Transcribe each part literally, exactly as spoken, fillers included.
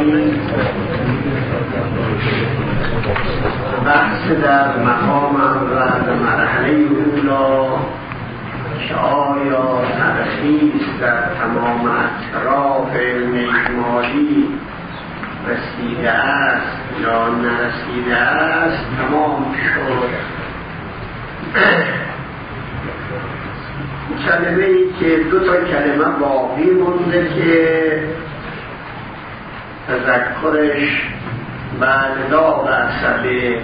بحث در مقام اول مرحله اولا که آیا ترخیص در تمام اطراف علم اجمالی رسیده است یا نرسیده است تمام شد. کلمه ای که دو تا کلمه باقی مونده که تذکرش بعدا بحثه.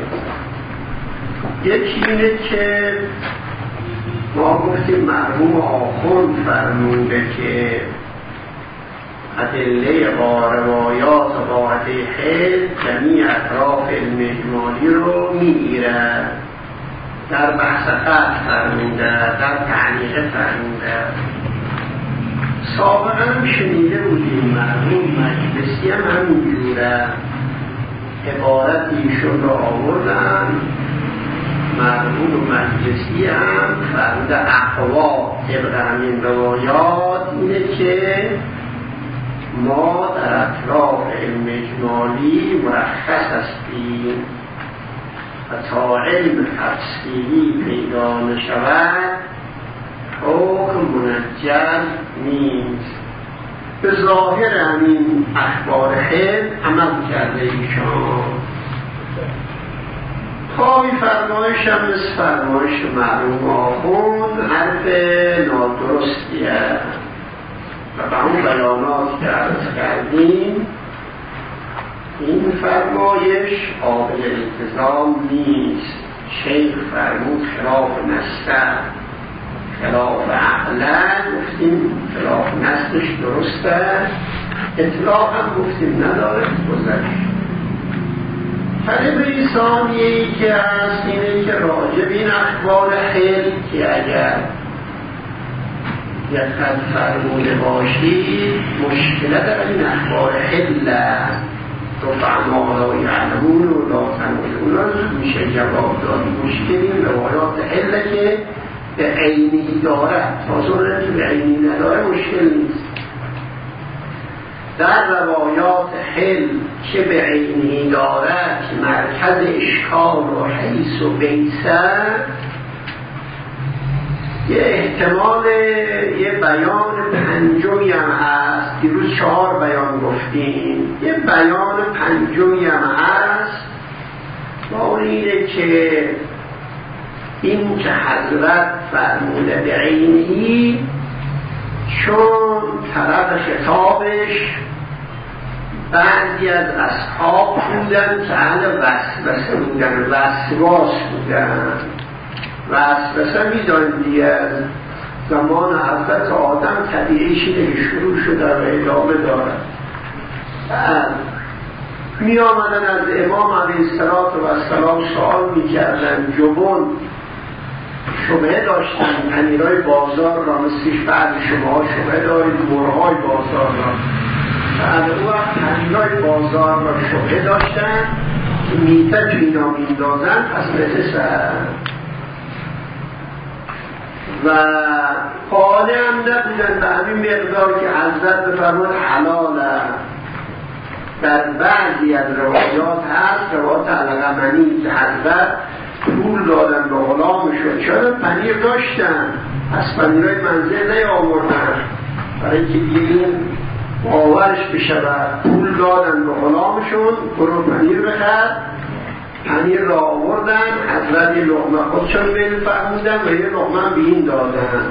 یکی اینه که ما گفتیم مرحوم آخوند فرموده که ادله با روایات و قاعده حل جمیع اطراف علم اجمالی رو میگیرد. در بحث قطع فرموده، در تعلیق فرموده. سابقا هم شنیده بودیم مرحوم مجلسی هم همینجوره عبارت ایشون رو آوردن. مرحوم مجلسی هم فرموده اقوا طبق همین روایات اینه که ما در اطراف علم اجمالی مرخص هستیم و تا علم تفصیلی پیدا نشود حکم منجز نیست. به ظاهر همین اخبار حل عمل کرده ایشان. پای فرمایش هم مثل فرمایش مرحوم آخوند حرف نادرستیه و به اون بیانات که عرض کردیم این فرمایش قابل التزام نیست. شیخ فرمود خلاف نسل خلاف عقلن، گفتیم خلاف نسلش درسته، اطلاق هم گفتیم نداره. گذشت کلمه ثانیه‌ای که هست اینه که راجب این اخبار حل که اگر یقت فرموده باشید مشکله در این اخبار حل رفع ما لا یعلمون و لا تنولون رو میشه جواب داد. مشکل این روایات حل که به عینی دارد، تازه که به عینی نداره مشکل نیست. در روایات حل که به عینی دارد که مرکز اشکال و حیث و بیسه یه احتمال یه بیان پنجمی هم هست. دیروز چهار بیان گفتیم، یه بیان پنجمی هم هست با اون اینه که این که حضرت فرموده به عینی چون طرف خطابش بعضی از اصحاب بودن که اهل وسوسه بودن، وسواس بودن. وسوسه میدانیم دیگه از زمان حضرت آدم طبیعیش اینه که شروع شده و ادامه دارد. می آمدن از امام علیه السلام سوال می کردن، جبن شبه داشتن پنیرهای بازار را مثلش بعد شما شبه دارید مرهای بازار را. بعد او وقت پنیرهای بازار را شبه داشتن که میته تو اینا میندازن پس بتسن و قاله هم نبودن به همین مقدار که حضرت بفرماد حلاله. در بعضی از روایات هست روایات علقمنی که حضرت پول دادن به غلامشون، چرا پنیر داشتن پس پنیرهای منزل نیاوردن برای که دیگه باورش بشود. پول دادن به غلامشون برو پنیر بخر، پنیر را آوردن، حضرت یه لقمه خودشون بین فرمودن و یه لقمه به این دادن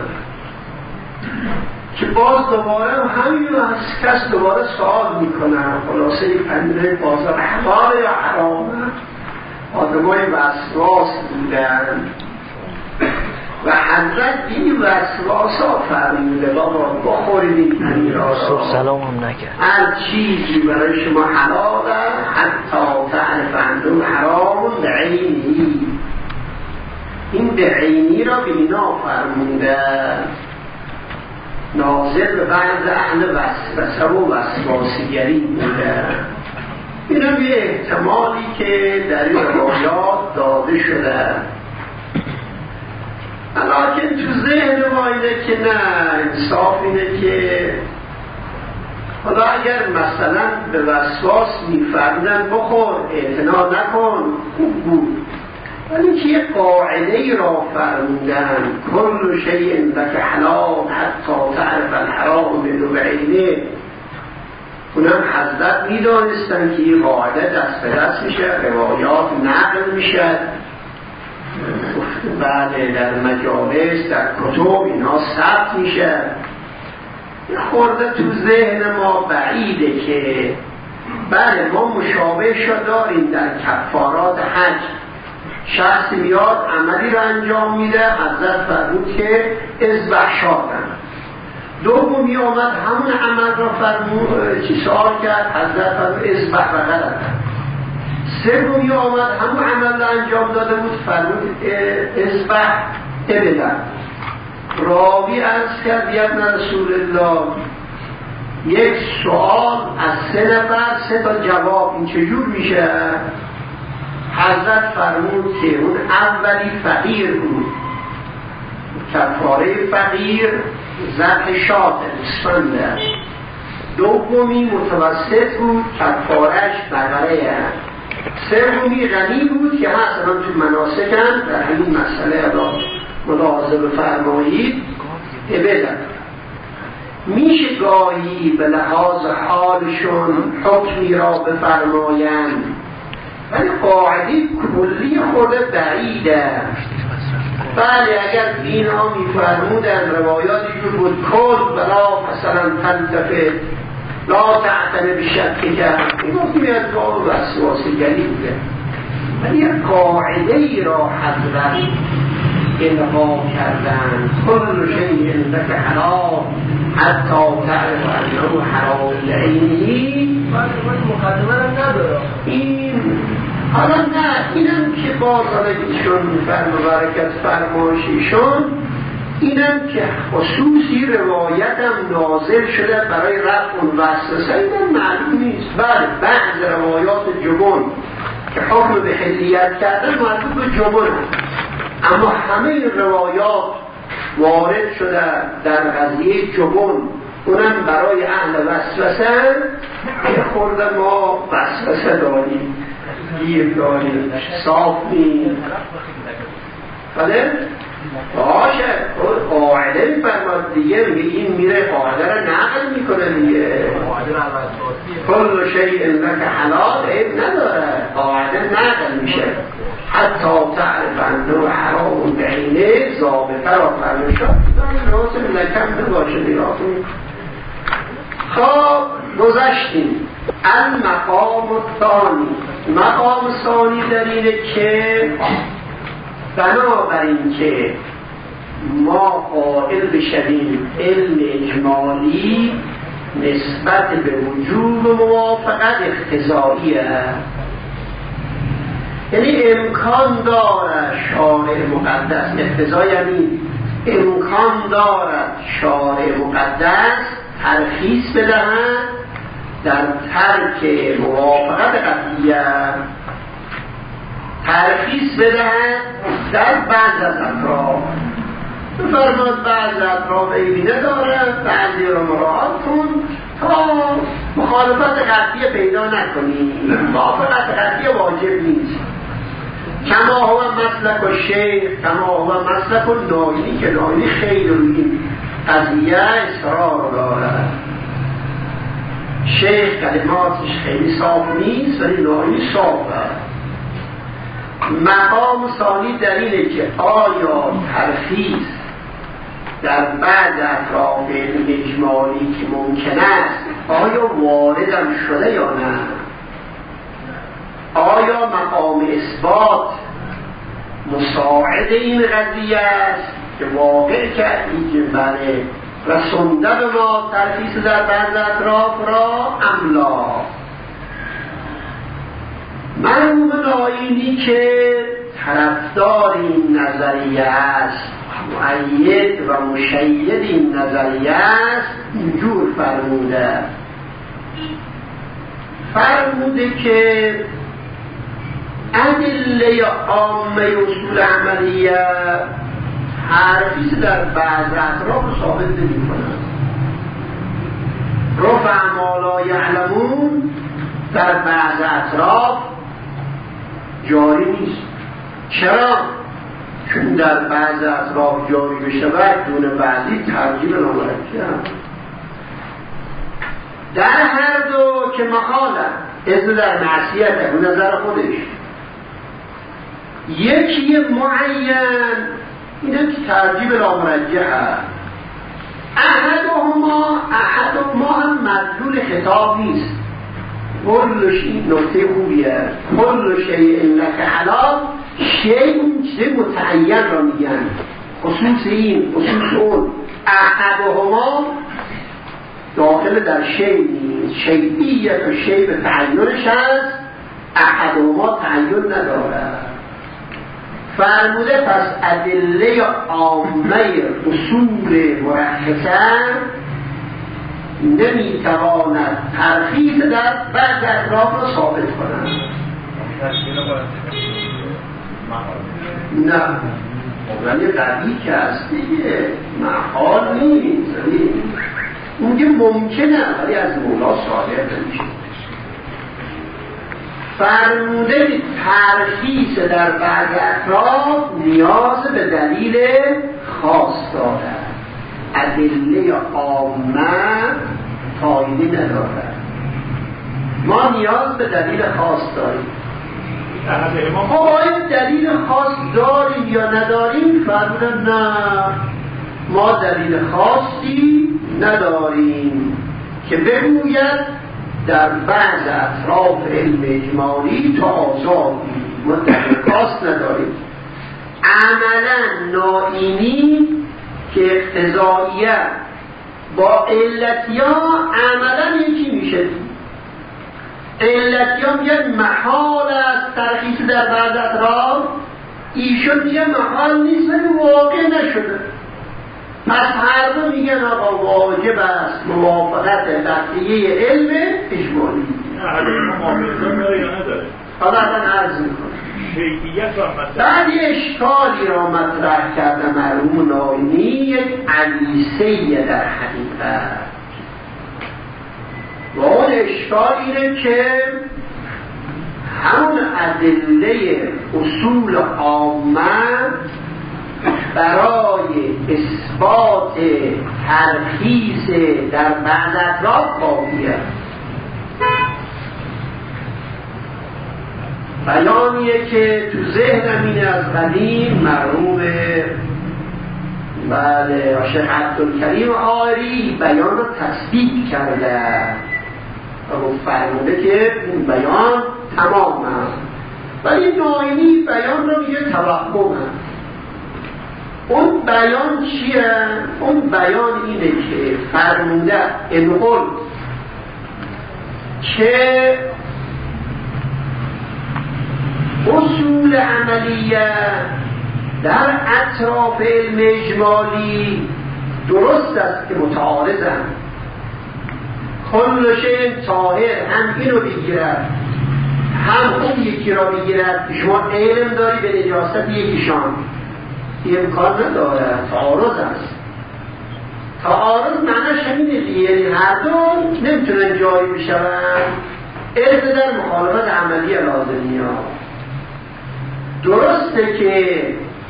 که باز دوباره همین رو از کس دوباره سوال میکنن خلاصه این پنیر بازار حلال یا حرامه. آدمای وسواس بودن و حضرت این وسواس ها فرموده بابا بخورید این پنیر ها را، سلام هم نکرد، هر چیزی برای شما حلاله حتی تعرف اندون حرام به عینی. این به عینی را به اینا فرموده ناظر به بعض اهل وسوسه و وسواسیگری بوده. این هم یه احتمالی که در این روایات داده شده، لیکن تو ذهن ما اینه که نه، انصاف اینه که حالا اگر مثلا به وسواس می‌فرمودن بخور اعتنا نکن خوب بود، ولی که یه قاعده ای را فرمودن کل شیء لک حلال حتی تعرف الحرام منه بعینه. اونم حضرت میدانستن که این قاعده دست به دست میشه، روایات نقل میشه، بله در مجالس در کتب اینا ثبت میشه. خورده تو ذهن ما بعیده که بله ما مشابهش رو داریم در کفارات حج. شخصی میاد عملی رو انجام میده، حضرت فرمود که اذبح شاتن. دومی آمد همون عمل را فرمود چی سوال کرد، حضرت فرمود اذبح بقرتن. سومی آمد همون عمل را انجام داده بود، فرمود اذبح ابلن. راوی عرض کرد یا رسول الله یک سوال از سه نفر سه تا جواب این چجور میشه؟ حضرت فرمود که اون اولی فقیر بود، کفاره فقیر ذبح شات اسفنده. دومی متوسط بود کفارش بقره. سومی غنی بود که هست من تو مناسکن در همین مسئله ملاحظه بفرمایید. ابدا میشه گاهی به لحاظ حالشون حکمی را بفرمایند، ولی قاعده کلی خود بعیده. بله اگر دین ها میفرمودن روایاتی جو بود کل بلا مثلا تنتفه لا تعتنه بشک کرد این گفت میاد با وسواس گلی بوده، ولی یک قاعده ای را حضرت القا کردن کل شیء لک حلال حتی تعرف انه حرام لعینی. مقدمه هم نداره این حالا نه اینم که باز حالا ایشون فرم و برکت فرماشیشون اینم که خصوصی روایت هم نازل شده برای رفع اون وسوسه، اینم معلوم نیست. بله بعض روایات جبن که حکم به حلیت کردن مربوط به جبن هم، اما همه این روایات وارد شده در قضیه جبن، اونم برای اهل وسوسه که خورده ما وسوسه داریم گیر داریم صاف نیم. بله؟ باشه قاعده فرماد دیگه میگه این میره قاعده را نقل میکنه دیگه کل شیء لک حلال عیب نداره، قاعده نقل میشه حتی تعرف انه حرام بعینه ضابطه را فرمود شد لازم لکم باشه دیراتون. خب گذشتیم المقام الثانی. مقام ثانی در اینه که بنابراین که ما قائل بشویم علم اجمالی نسبت به وجوب موافقت اقتضاییه، یعنی امکان دارد شارع مقدس اقتضا یعنی امکان دارد شارع مقدس ترخیص بدهد در ترک موافقت قطعیه، ترخیص بدهد در بعض از اطراف. بفرماد بعض اطراف ایبینه دارد بعضی رو مراعات کن تا مخالفت قطعی پیدا نکنی. موافقت قطعی واجب نیست. کما هو مسلک و شیخ کما هو مسلک و ناینی که ناینی خیلی روی این قضیه اصرار دارد. شیخ کلماتش خیلی صاف نیست ولی ناینی صافه. مقام ثانی در اینه که آیا ترخیص در بعض اطراف اجمالی که ممکن است آیا واردم شده یا نه؟ آیا مقام اثبات مساعد این قضیه است که واقع کردی که بله رسونده به ما ترخیص در بعض اطراف را ام لا؟ مرحوم ناینی که طرفدار این نظریه است، مؤید و مشید این نظریه است، اینجور فرموده فرموده که ادله عامه اصول عملیه ترخیص در بعض اطراف ثابت نمی کنند. رفع ما لا یعلمون در بعض اطراف جاری نیست. چرا؟ چون در بعض اطراف جاری بشه و دون بعضی ترجیب نامرکب. در هر دو که محاله از در معصیت به نظر خودش یکی معین اینه که ترجیب نامرکب هست. احدهما احدهما هم مدلول خطاب نیست. کلش این نکته خوبیه. کل شیء لک حلال، شیء اون چیز متعین را میگن، خصوص این خصوص اون. احدهما داخل در شیء نیست. شیعیت و شیء به تعینش هست، احدهما تعین نداره. فرموده پس ادله عامه اصول مرخصه نمیتواند ترخیص در بعض اطراف را ثابت کنند. نه ولی قوی که هست دیگه، محال نیست. اون که ممکنه ولی از مولا صادر نمیشه. فرموده ترخیص در بعض اطراف نیاز به دلیل خاص دارد. ادله عامه فایده ندارد. ما نیاز به دلیل خاص داریم. ما باید دلیل خاص داریم یا نداریم؟ فرموده نه، ما دلیل خاصی نداریم که بگوید در بعض اطراف علم اجمالی تا آزادی. ما دلیل خاص نداریم. عملا نائینی که اقتضائیه با علتیا عملا یکی میشه. علتیا میگن محال است ترخیص در بعض اطراف، ایشون میگه محال نیست ولی واقع نشده. پس هر دو میگن آقا واجب است موافقت قطعیه علم اجمالی. نه موافقت داره یا نداره؟ حالا من عرض میکنم. شیعیت را مطرح بعد یه اشکالی را مطرح کرده مرحوم نائینی، یک علیسه در حقیقت. و اون اشکال اینه که همون ادله اصول عامه برای اثبات ترخیص در بعض اطراف کافیه. بیانیه که تو ذهنم اینه از قدیم مرحوم بله شیخ عبدالکریم آری بیان رو تصدیق کرده و فرموده که این بیان تمام است، ولی نائینی بیان رو میگه توهم است. اون بیان چیه؟ اون بیان اینه که فرموده انقل که اصول عملیه در اطراف علم اجمالی درست است که متعارضن. کل شیء طاهر هم اینو بگیرد هم اون یکی را بگیرد. شما علم داری به نجاست یکیشان، امکان نداره، تعارض است. تعارض معنیش همینه دیگه، یعنی هر دو نمیتونن جایی بشون. ارز در مخالفت عملی لازمی ها. درسته که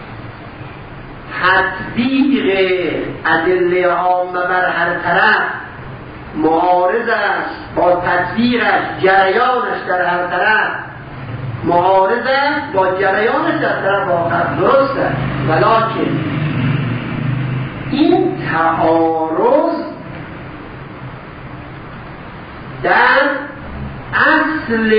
تطبیق ادله عامه بر هر طرف معارض است با تطبیقش، جریانش در هر طرف معارض است با جریانش در طرف آخر. درسته، ولکن این تعارض در اصل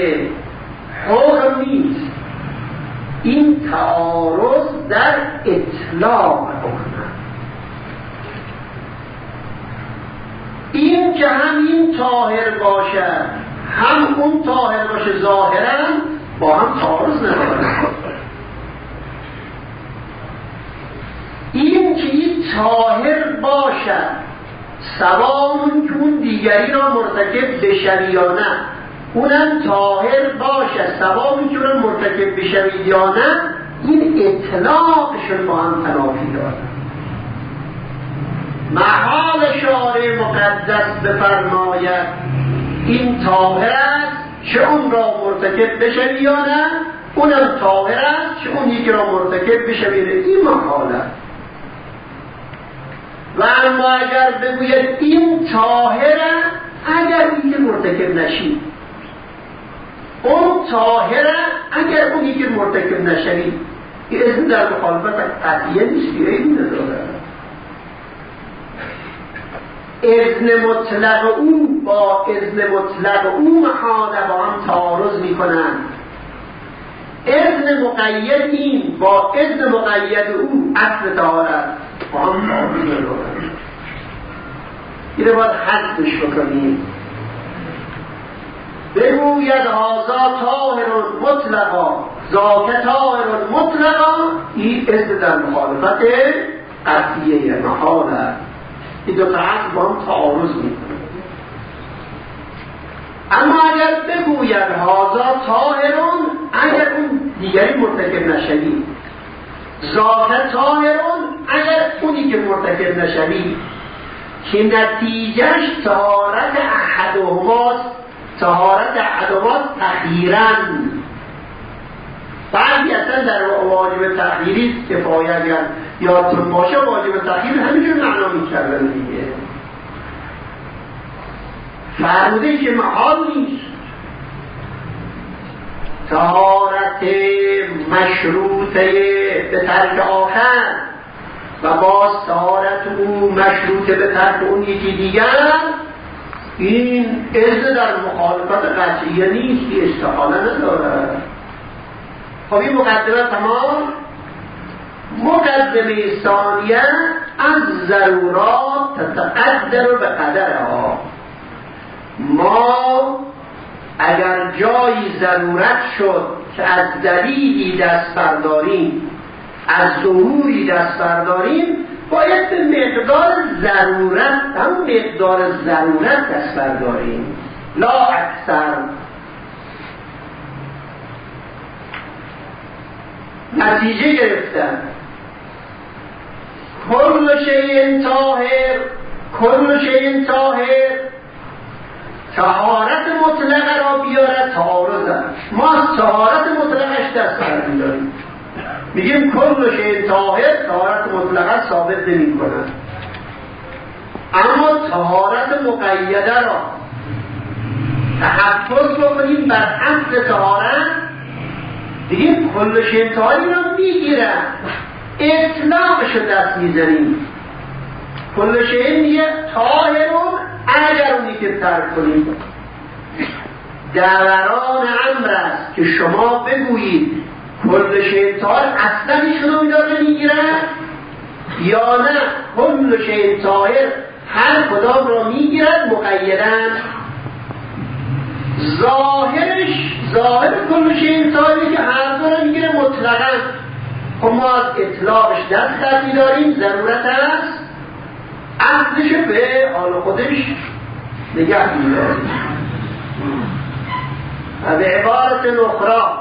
حکم نیست. این تعارض در اطلاق حکم. این که هم این طاهر باشد هم اون طاهر باشه ظاهرا با هم تعارض نداره. این که این طاهر باشد سواء که اون دیگری را مرتکب بشوی یا نه، اونم طاهر باشد سواء که اونم مرتکب بشوی یا نه، این اطلاقشون با هم تنافی داره. محال شارع مقدس بفرماید این طاهر است چه اون را مرتکب بشوی یا نه، اونم طاهر است چه اون یکی را مرتکب بشوی، این محال است. و اما اگر بگوید این طاهر است اگر این که مرتکب نشی، اون طاهر است اگر اونی که مرتکب نشوی، این اذن در مخالفت قطعیه نیست، این نداره. اذن مطلق او با اذن مطلق او محاله با هم تعارض می کنند. اذن مقید این با اذن مقید او اصل طهارت با هم تعارض ندارند. اینه باید حذفش بکنیم. بگوید هذا طاهر مطلقا ذاک طاهر مطلقا، این اذن در مخالفت قطعیه محاله. این دو تا اصل با هم تعارض میکنه. اما اگر بگوید هذا طاهرون اگر اون دیگری مرتکب نشوی، ذاک طاهرون اگر اونی که مرتکب نشوی، که نتیجهش طهارت احدهما طهارت احدهما تخییراً. بعضی اصلا در واجب تخییری کفایه اگر یادتون باشه واجب تخییر همینجور معنا میکردن دیگه، فرموده که محال نیست. طهارت مشروطه به ترک آخر و باز طهارت او مشروطه به ترک اون یکی دیگر، این اذن در مخالفت قطعیه نیست، این استحاله نداره. خب این مقدمه تمام. مقدمه ثانیه از ضرورات تتقدر به قدرها. ما اگر جایی ضرورت شد که از دلیلی دست برداریم، از ظهوری دست برداریم، باید به مقدار ضرورت، هم مقدار ضرورت دست برداریم، لا اکثر. نتیجه گرفتن کل شیء طاهر، کل شیء طاهر طهارت مطلقه را بیاره تعارض است. ما از طهارت مطلقش دست برمی‌داریم، میگیم کل شیء طاهر طهارت مطلقه ثابت نمی‌کند، اما طهارت مقیده را تحفظ بکنیم بر اصل طهارت، دیگه کل شیء طاهر را میگیرن، اطلاقش رو دست میزنیم. کل شیء میگه طاهرون اگر اونی که ترک کنیم. دوران امر است که شما بگویید کل شیء طاهر اصلا ایشونو میداره میگیرن یا نه کل شیء طاهر هر کدام را میگیرد مقیدن. ظاهرش ظاهر کل شیء طاهری که هر دو را میگیره مطلقاً. خب ما از اطلاقش دست دست میداریم، ضرورت است، اصلش به حال خودش نگه میداریم. و به عبارت اخرى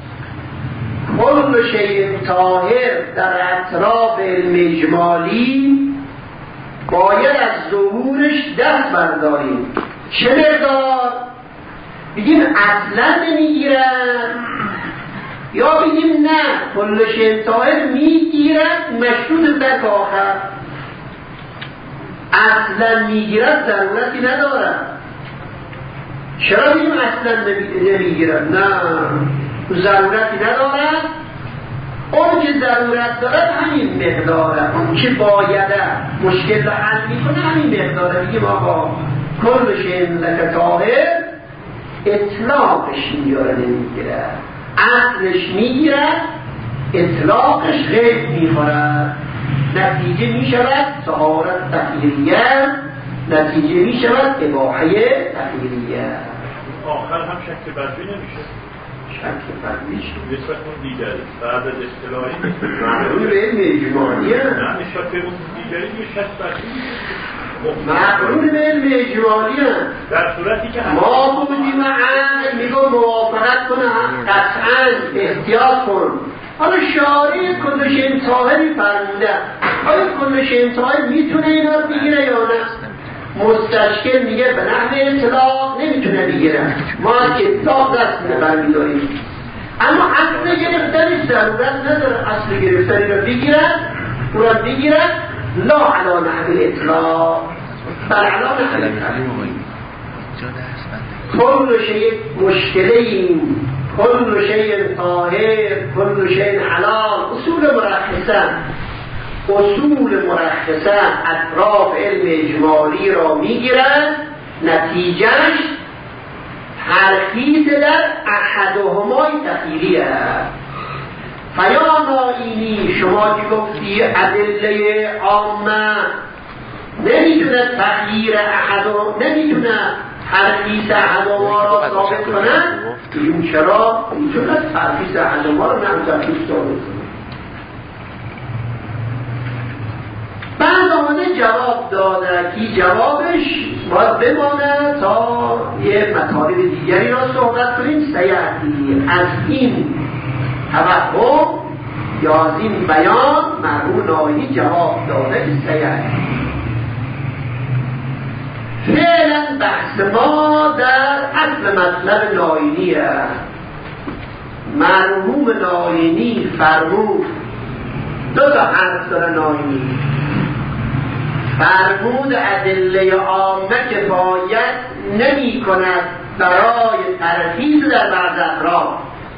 کل شیء طاهر در اطراف علم اجمالی باید از ظهورش دست برداریم. چه مقدار؟ بگیم اصلا نمیگیرن یا بگیم نه کل شیء طاهر میگیرد مشروط در آخر. اصلا میگیرد ضرورتی ندارد. چرا بگیم اصلا نمیگیرد؟ نه ضرورتی ندارد. اون که ضرورت دارد همین مقداره، اون که بایده مشکل رو حل میکنه همین مقداره. بگیم آقا کل شیء لک طاهر اطلاقش میاره نمیگیرد، اصلش میگیرد اطلاقش غیب میخورد. نتیجه میشود طهارت تخییریه، نتیجه میشود اباحه تخییریه. آخر هم شک بدوی نمیشه. شک بدوی شد نسبت اون دیگری بعد از اصطلاحی معلوم به علم اجمالیه. نه نسبت اون دیگری یه شک بدوی معلوم به علم اجمالیه. در صورتی که ما بودیم عقل میگو موافقت کنه قطعا احتیاط کن. حالا شارع کل شیء طاهری فرموده آیا کل شیء طاهر میتونه اینا رو بگیره یا نه؟ مستشکل میگه به نحو اطلاق نمیتونه بگیره، ما از اطلاق دست برمیداریم، اما اصل گرفتنی ضرورت نداره اصل گرفتنی رو بگیرن او رو بگیرن لا علا نحو اطلاق بر علا نحو اطلاق. کل شیء مشکلین، کل شیء طاهر، کل شیء حلال، اصول مرخصه اصول مرخصه اطراف علم اجمالی را میگیرند، نتیجهش ترخیص در احدهمای تخییری است. فیا نائینی شما که گفتی ادله عامه نمیتونه تخییر احدهم، نمیتونه ترخیص احدهما را ثابت کنه، این چرا؟ میتونه ترخیص احدهما را نه ترخیص ثابت کنه. بعد آمده جواب داده که جوابش باید بمانه تا یه مطالب دیگری را صحبت کنیم. سیعتی از این توهم یا از این بیان مرحوم نائینی جواب داده که سیعتی فعلا بحث ما در اصل مطلب نائینی است. مرحوم نائینی فرمود دو تا حرف داره نائینی، فرمود ادله عامه کفایت نمی کند برای ترخیص در بعض اطراف،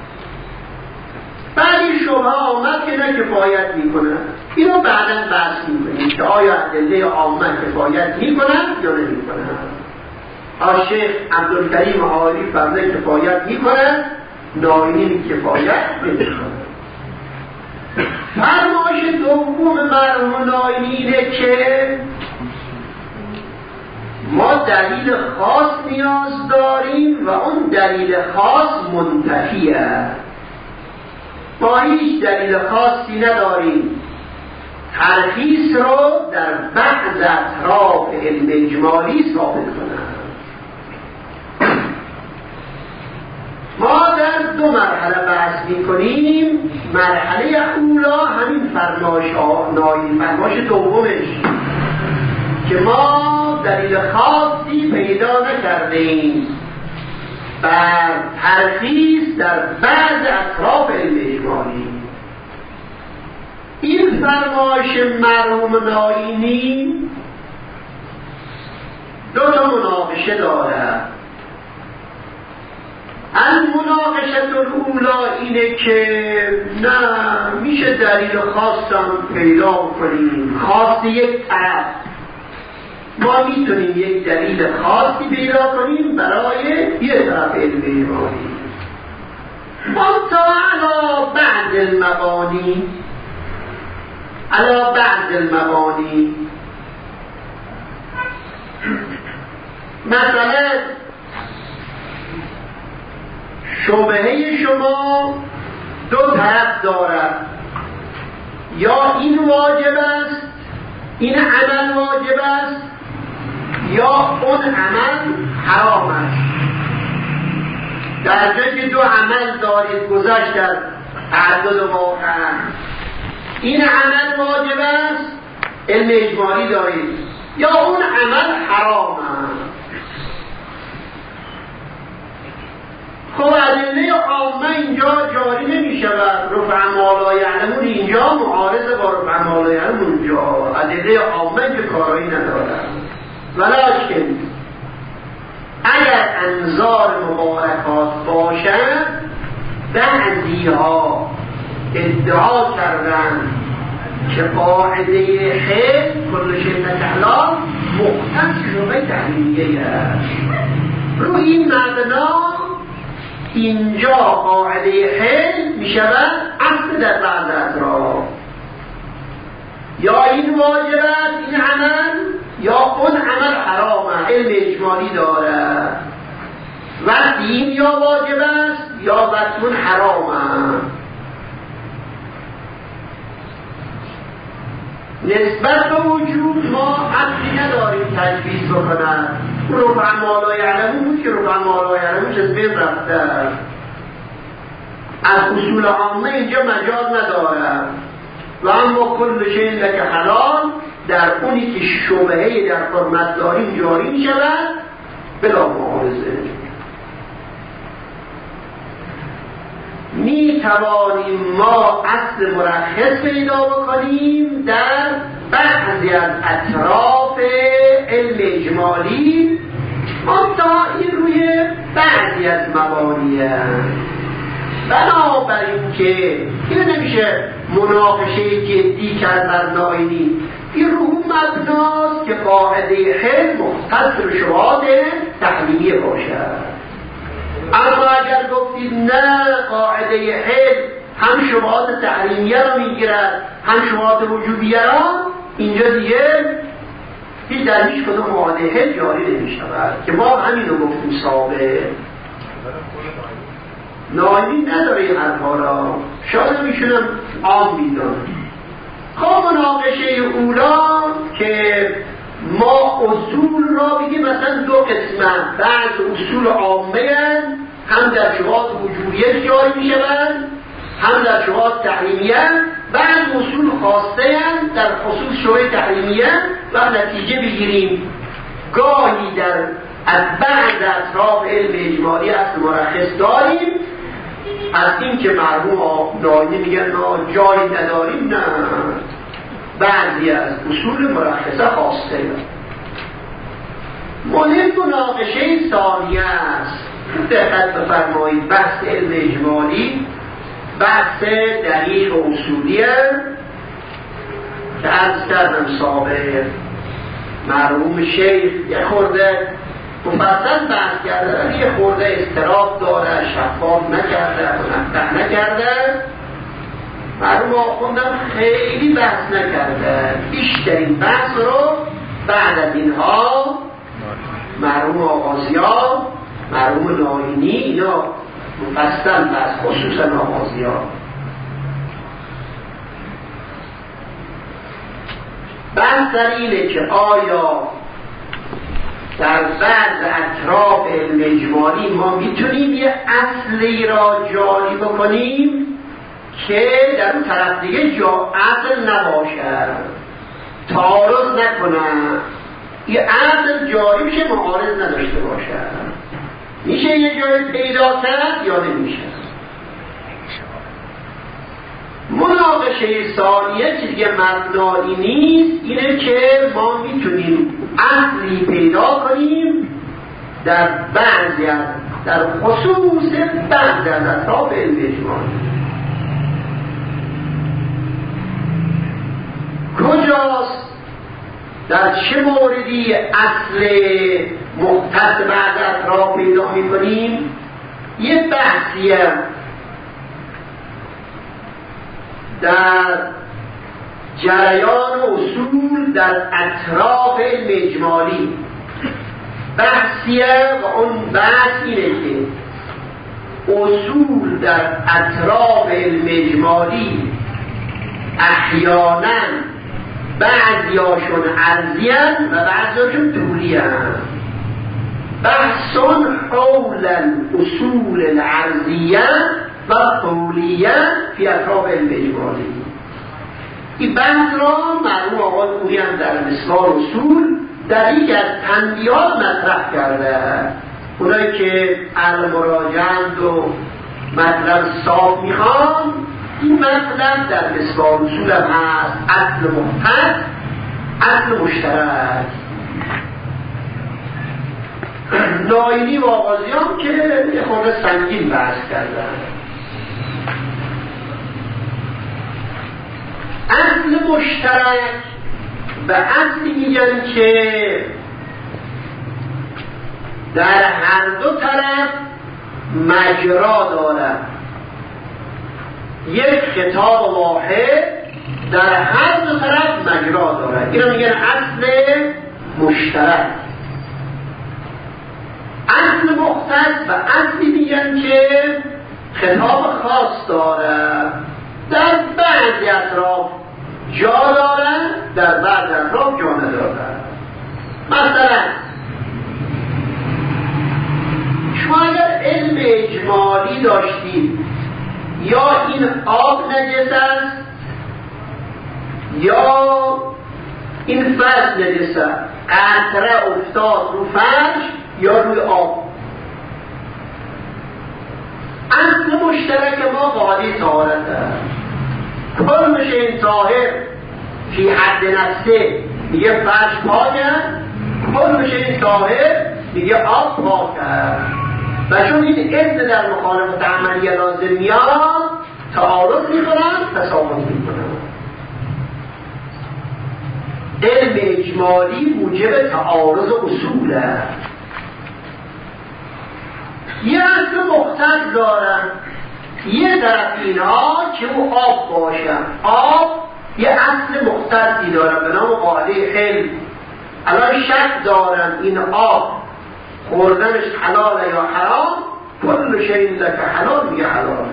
بعدی شبه آمد که نه کفایت می کند. اینو بعدا بحث می کنیم که آیا ادله عامه کفایت می کند یا نمی کند. شیخ عبدالکریم عالی فرموده کفایت می کند، نائینی کفایت نمی کند. فرمایش دوم مرحوم نائینی اینه که ما دلیل خاص نیاز داریم و اون دلیل خاص منتفی است. ما هیچ دلیل خاصی نداریم ترخیص رو در بعض اطراف علم اجمالی ثابت کنند. ما در دو مرحله بحث می کنیم. مرحله اولا همین فرمایش نائینی، فرمایش دومش که ما دلیل خاصی پیدا نکردیم بر ترخیص در بعض اطراف علم اجمالی. این فرمایش مرحوم نائینی دو تا مناقشه داره. المناقشه الاولی اینه که نه میشه دلیل خاصم پیدا کنیم، خاص یک طرف، ما میتونیم یک دلیل خاصی پیدا کنیم برای یک طرف علم اجمالی. منتها علا بعض المبانی، علا بعض المبانی مثلا شبهه شما دو طرف دارد، یا این واجب است، این عمل واجب است، یا اون عمل حرام است. در جایی که دو عمل دارید گذشت از تعدد واقع، این عمل واجب است علم اجمالی دارید، یا اون عمل حرام است. خب ادله عامه اینجا جاری نمی شود، رفع ما لا یعلمون اینجا معارض با رفع ما لا یعلمون اونجا، ادله عامه اینجا کارایی ندارد. ولکن اگر انظار مبارکات باشد، بعضی ها ادعا کردن که قاعده خیر کل شیء حلال مختص شبه تحلیلیه است. رو این مبنا اینجا قاعده حل می شود اصل در بعض اطراف، یا این واجب است این عمل، یا اون عمل حرامه علم اجمالی داره، و دین یا واجب است یا بطون حرامه. نسبت به وجود ما اصلی نداریم تجویز بکنن. رفع ما لا یعلمون بود که رفع ما لا یعلمون از بین رفته، از اصول عامه اینجا مجال نداره. و اما کل شیء لک حلال در اونی که شبهه در حرمت داریم جاری می شود بلا معارضه. می توانیم ما اصل مرخص پیدا بکنیم در بعضی از اطراف علم اجمالی، منتها این روی بعضی از مبانی هست. بنابراین که این نمیشه مناقشه جدی کرد بر ناینی، این روح مبناست که قاعده حل مختص به شبهات تحلیلیه باشد. اما اگر گفتید نه قاعده حل هم شبهات تحریمیه را میگیرد هم شبهات وجوبیه را، اینجا دیگه هیچ در هیچ کدوم قاعده حل جاری نمیشود که ما همین رو گفتیم سابق. ناینی نداره این حرفا را، شاید میشونم عام بیدان. خب مناقشه اولا که ما اصول را بگیم مثلا دو قسمت، بعض اصول عامه هستند، هم در شبهات وجوبیه جاری می شوند هم در شبهات تحریمیه، بعض اصول خاصه هستند در خصوص شبهه تحریمیه و نتیجه بگیریم گاهی در از بعض اطراف علم اجمالی اصل مرخص داریم، از این که مرحوم ناینی میگن نه جایی نداریم، نه بعضی از اصول مرخصه خاصه هست. مهم مناقشه ثانیه است. دقت بفرمایید، بحث علم اجمالی بحث دقیق و اصولیه که عرض کردم سابق مرحوم شیخ یه خورده مفصل بحث کرده، یه خورده اضطراب داره، شفاف نکرده، منطق نکرده. مرحوم آخوندم خیلی بحث نکرده، بیشترین بحث رو بعد از اینها مرحوم آغازیان، مرحوم ناینی اینا مفصل بحث، خصوصا آغازیان. بحث در اینه که آیا در بعض اطراف علم اجمالی ما میتونیم یه اصلی را جاری بکنیم که در اون طرف دیگه جا اصل نباشد، تعارض نکنه، یه اصل جاری میشه معارض نداشته باشد. میشه یه جای پیدا کرد یا نمیشه؟ مناقشه ثانیه چیزی که مبنایی نیست، اینه که ما میتونیم اصلی پیدا کنیم در بعضی از در خصوص بعضی از اطراف علم اجمالی. کجاست؟ در چه موردی اصل مختص بعض اطراف پیدا میکنیم؟ یه بحثیه در جریان اصول در اطراف علم اجمالی بحثیه و اون بحث اینه که اصول در اطراف علم اجمالی احیانا بعضیاشون عرضیان و بعضیاشون طولیان. بحثون حول الاصول العرضیه و طولیه فی اطراف علم اجمالی. این بحث را مرحوم آقای پوری هم در مسوار اصول در یک از تنبیهات مطرح کرده. اونایی که المراجعند و مطلب صاف میخوان، این مطلب در مسوار اصول هم هست، اصل مختص، اصل مشترک. ناینی و آغازیان که یه خورده سنگین بحث کردن. اصل مشترک و اصلی میگن که در هر دو طرف مجرا دارد، یک خطاب واحد در هر دو طرف مجرا دارد، اینو میگن اصل مشترک. اصل مختص و اصلی میگن که خطاب خاص دارد، در بعضی اطراف جا دارد، در بعضی اطراف جا ندارد. مثلا شما اگر علم اجمالی داشتید یا این آب نجس است یا این فرش نجسه قطره افتاد رو فرش یا روی آب. اصل مشترک ما قاعده طهارت است. کل شیء طاهر فی حد نفسه میگه فرش پاکه، کل شیء طاهر میگه آب پاکه. و چون این اذن در مخالفت عملیه لازم میاد تعارض میکنن، تساقط میکنن. علم اجمالی موجب تعارض اصول است. یه اصل مختص دارن، یه طرف اینها که او آب باشن. آب یه اصل مختصی دارن به نام قاعده علم. الان شک دارن این آب خوردنش حلاله یا حرام، کل شیء لک حلال میگه حلال.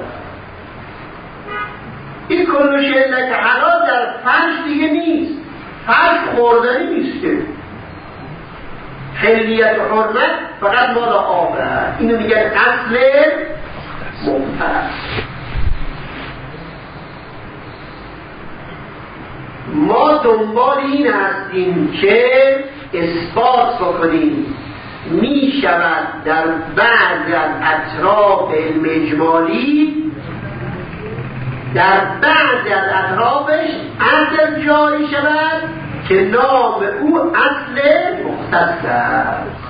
این کل شیء لک حلال در فرش دیگه نیست، فرش خوردنی نیسته. حلیت و حرمت فقط مال آب هست. اینو میگن اصل مختص. ما دنبال این هستیم که اثبات بکنیم می شود در بعض از اطراف علم اجمالی، در بعض از اطرافش اصل جاری شود که نام او اصل مختص است.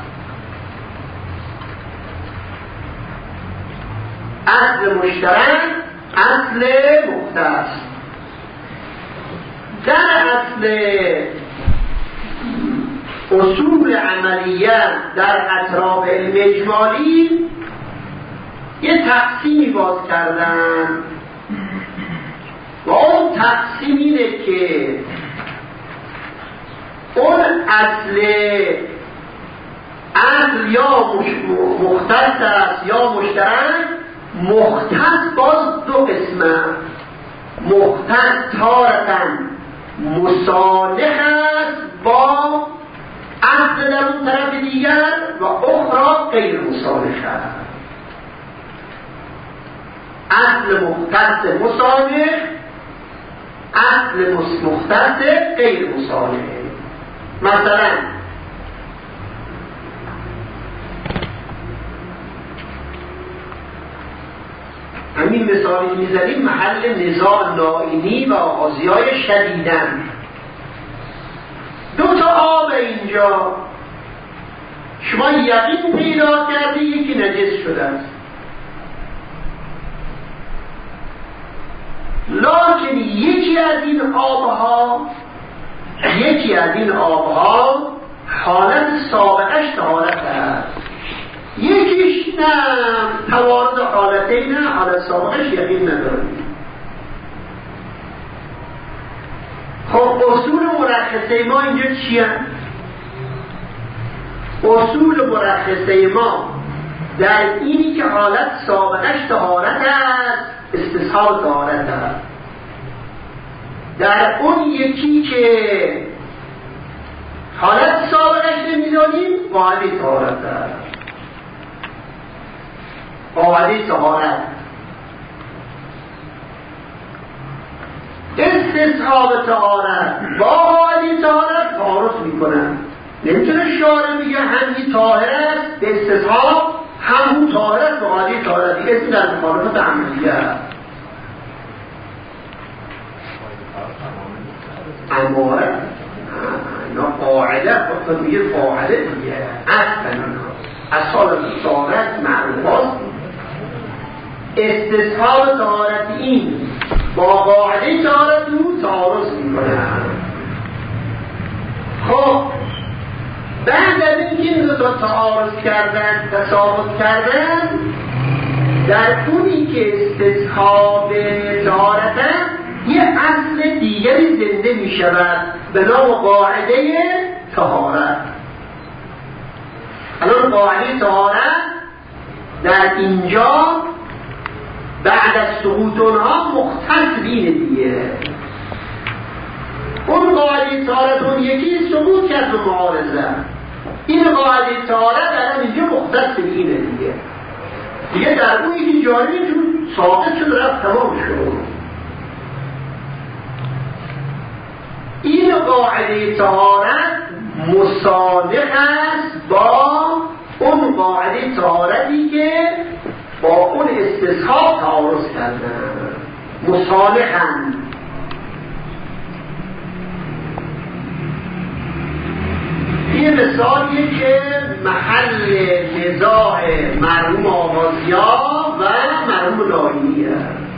اصل مشترک، اصل مختص. در اصل اصول عملیات در اطراف علم اجمالی یه تقسیمی باز کردن و اون تقسیم اینه که اون اصل اصل یا مختص است یا مشترک. مختص باز دو قسمه، مختص تارتاً مصالح است با اصل در اون طرف دیگر و اخرى غیر مصالح است. اصل مختص مصالح، اصل مختص غیر مصالح. مثلا همین مثالی میزنیم محل نزاع لاینی و آغازی‌های شدیدن. دو تا آب اینجا شما یقین پیدا کردی یکی نجس شده است، لکن یکی از این آبها یکی از این آبها حالت سابقش طهارت است، یکیش نه توارد حالته، نه حالت سابقش یقین نداریم. خب اصول مرخصه ما اینجا چی هست؟ اصول مرخصه ما در اینی که حالت سابقش طهارت است، استصحاب طهارت است. در اون یکی که حالت سابقش نمیدانیم قاعده طهارت است. قاعده طهارت استصحاب طهارت با قاعده طهارت تعارض میکنن. نمیتونه شارع میگه همین طاهر است به استصحاب، همون طاهر است به قاعده طهارت، دیگه اسم در مخالفت عملیه است. اماره اینا قاعده خودتون میگه قاعده دیگه اصلا اصال طهارت معروفات. استصحاب طهارت این با قاعده طهارت رو تعارض میکنه. خب بعد از اینکه این دو تا تعارض کردن، تساوت کردن، در اونی که استصحاب طهارت یه اصل دیگری زنده می شود به نام قاعده طهارت. الان قاعده طهارت در اینجا بعد از سقوط اونها مختص بینه دیگه. اون قاعده طهارت اون یکی سقوط کرد و معارضه، این قاعده طهارت الان اینجا مختص بینه دیگه. دیگه در اون یکی جاری چون ثابت شد رفت تمام شد. این قاعده طهارت مصالح است با اون قاعده طهارتی که با اون استصحاب تعارض کردن، مصالحن. این مثالیه که محل نزاع مرحوم آغازیا و مرحوم ناینیه.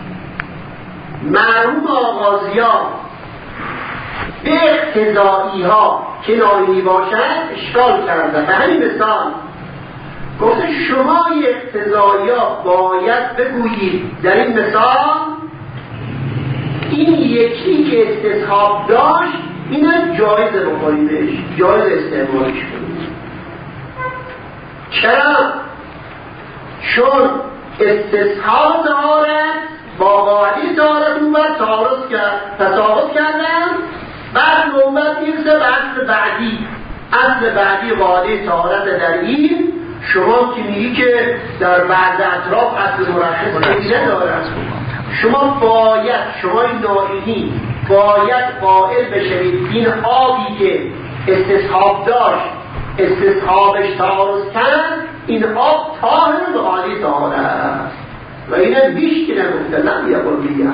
مرحوم آغازیا به اقتضایی ها که ناینی باشد اشکال کرده. به همین مثال گفته شما اقتضایی ها باید بگویید در این مثال این یکی که استصحاب داشت اینم جایزه بخوریدش، جایز استعمالش کنید. چرا؟ چون استصحاب طهارت با قاعده طهارت اون بر تعارض کرد، تساقط کردن. بعد نوبت میرسه به اصل بعدی. اصل بعدی قاعده طهارت در این شما که میگی که در بعض اطراف اصل مرخص ندارد، شما باید شما این ناینی باید قائل بشوید این آبی که استصحاب داشت استصحابش تعارض کرد این آب طاهر به قاعده طهارت و اینم بیش که نگفته لم یقل بیه.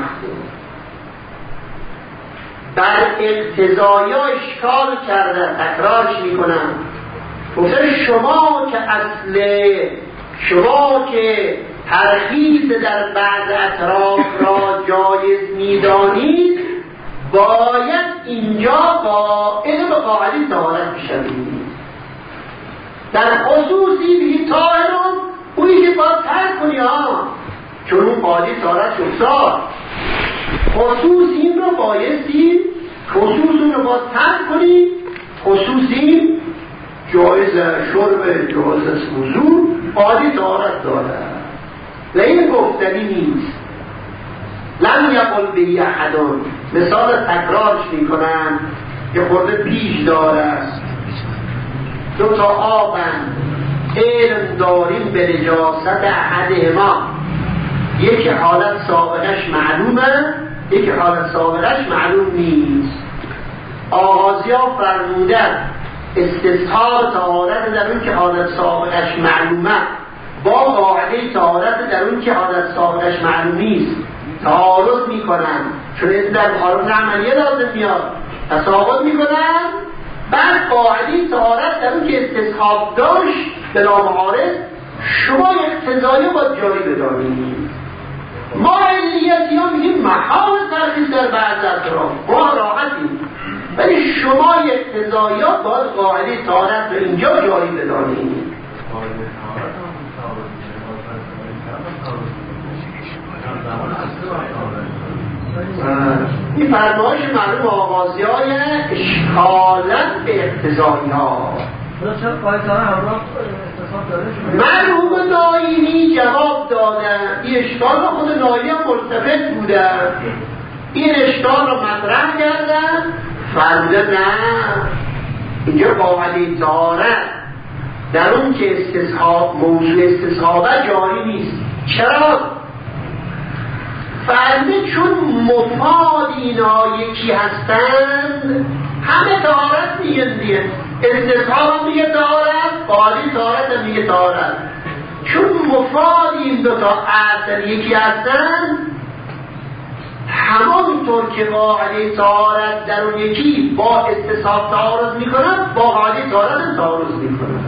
در اقتضایا اشکال کرده، تکرارش میکنم. گفته شما که اصل شما که ترخیص در بعض اطراف را جایز میدانید باید اینجا قائل به قاعده طهارت بشوید. در خصوصی بگید طاهرون اونی که باید ترک کنی ها، چون اون قاعده طهارت شد. خصوص این رو بایستی خصوص اون رو باید ترک کنی. خصوصی جایز شرب، جایز وضو، قاعده طهارت داره و این گفتنی نیست. لم یقل به احدون. مثال تکرارش میکنن که خورده پیش داره. دو تا آبن علم داریم به نجاست احدهما، یکی حالت سابقش معلومه یکی حالت سابقش معلوم نیست. آغازیا فرمودن استصحاب طهارت در اون که حالت سابقش معلومه با قاعده طهارت در اون که حالت سابقش معلوم نیست تعارض میکنن، چون این در حالت عملیه لازم میاد، تساقط میکنن. بعد قاعده طهارت در اون که استصحاب داشت بلا معارض شما اقتضایی با جاری بدانید. ما علیتی ها میگیم محال ترخیص در بعض اطراف، ما راحتیم، ولی شما اقتضایی ها باید قاعده طهارت رو اینجا جاری بدانید. این فرمایش معلوم آغازی های اشکالت به اقتضایی ها. مرحوم ناینی جواب دادن این اشکال رو خود ناینی هم ملتفت بودن، این اشکال رو مطرح کردن. فرموده نه، اینجا قاعده طهارت در اون که استصحاب موضوع استصحابه جاری نیست. چرا؟ فرموده چون مفاد اینا یکی هستند همه طهارت میگن دیگه، استصحاب هم میگه طهارت، قاعده طهارت هم میگه طهارت. چون مفاد این دوتا اصل یکی هستند همانطور که قاعده طهارت در اون یکی با استصحاب تعارض میکنن با قاعده طهارت هم تعارض میکنن.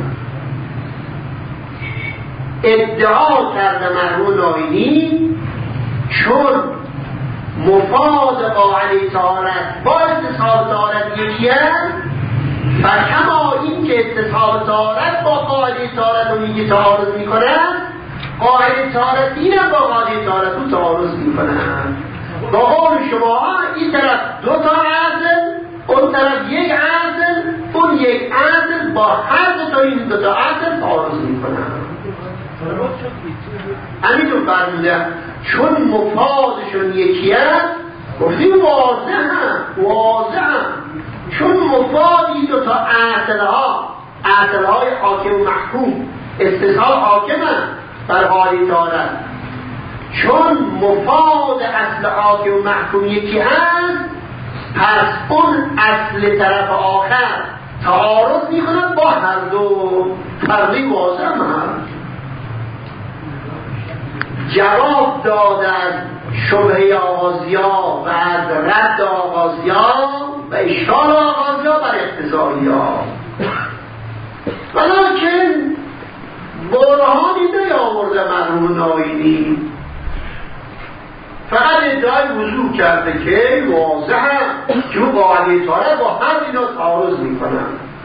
ادعا کرده مرحوم ناینی چون مفاد قاعده طهارت با استصحاب طهارت یکی هست و کما این که استصحاب طهارت با قاعده طهارت اون یکی تعارض میکنن، قاعده طهارت این هم با قاعده طهارت اون تعارض میکنن. با قول شما این طرف دو تا اصل، اون طرف یک اصل، اون یک اصل با هر دو تا این دو تا اصل تعارض میکنن. همینطور فرموده چون مفادشون یکی هست، گفتیم واضح هم واضح هم چون مفادی دو تا اصل ها اصل های حاکم و محکوم استصحاب حاکم هم بر قاعده طهارت، چون مفاد اصل حاکم و محکوم یکی هست پس اون اصل طرف آخر تعارض میکنن با هر دو. فرقی واضح هست. جواب داد از شبهه آغازیا و از رد آغازیا و اشکال آغازیا بر اقتضاییا، ولیکن برهانی نیاورده مرحوم ناینی، فقط ادعای وضوح کرده که واضحه که اون قاعده طهارت با هم اینا تعارض میکنن.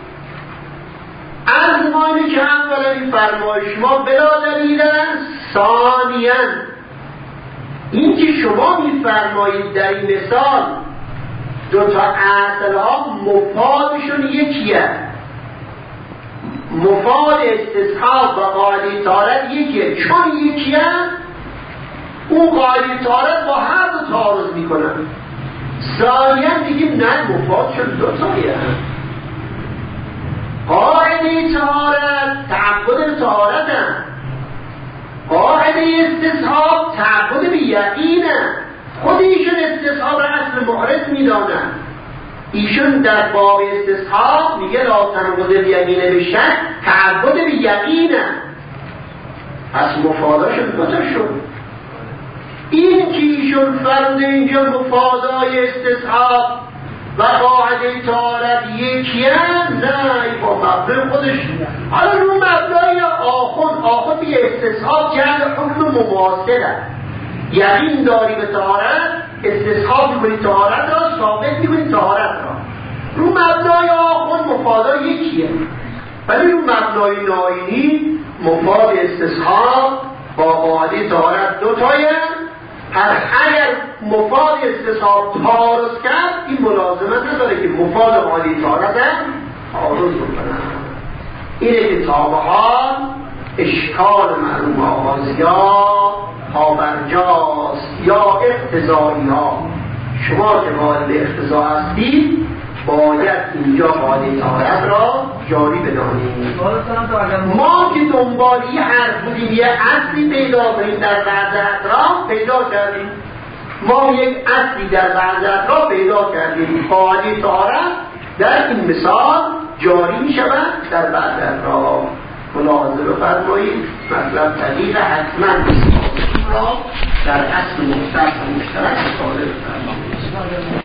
از ما اینه که اولا این فرمایش ما بلا دلیل است، ثانیاً این که شما میفرمایید در این مثال دو تا اصل ها مفادشون یکیه، مفاد استصحاب و قاعده طهارت یکیه، چون یکیه اون قاعده طهارت با هر دو تعارض میکنن. ثانیاً دیگه نه مفادشون دو تایه. قاعده طهارت تعبد طهارت هم، قاعده استصحاب تعبد به یقین هم. خود ایشون استصحاب را اصل محرز میدانن. ایشون در باب استصحاب میگه لا تنقض الیمین بشک، تعبد به یقین هم. پس مفاداشون دو تا شد. این که ایشون فرض اینجا مفادای استصحاب و قاعده طهارت یکی هم، نه با مبنای خودش. حالا رو مبنای آخون آخون بیه استصحاب کرد حکم مماثله، یقین داری به طهارت، استصحاب میکنی طهارت را، ثابت میکنی طهارت را. رو مبنای آخون مفادا یکیه، ولی رو مبنای ناینی مفاد استصحاب با قاعده طهارت دو تایه. پس اگر مفاد استصحاب تعارض کرد، این ملازمت نداره که مفاد قاعده طهارت هم تعارض بکنن. اینه که تابعات اشکال معلوم آغازیا پابرجاست یا اقتضایی ها. شما که قائل به اقتضا هستید باید اینجا قاعده طهارت را جاری بدانید. ما که دنبال یه حرف بودیم یه اصلی پیدا کنیم در بعض اطراف پیدا کردیم. ما یک اصلی در بعض اطراف پیدا کردیم. قاعده طهارت در این مثال جاری می شود در بعض اطراف. ملاحظه بفرمایید مطلب دقیق حتما را در اصل مشترک و مشترک استفاده بفرمایید.